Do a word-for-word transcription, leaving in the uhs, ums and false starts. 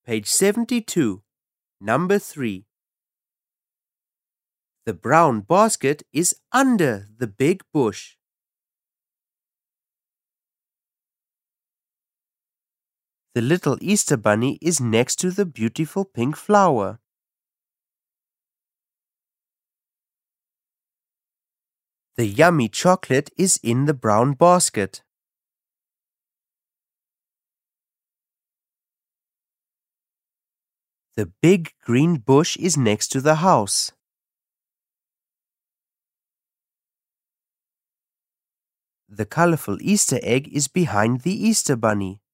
Page seventy-two, number three. The brown basket is under the big bush. The little Easter bunny is next to the beautiful pink flower. The yummy chocolate is in the brown basket. The big green bush is next to the house. The colorful Easter egg is behind the Easter bunny.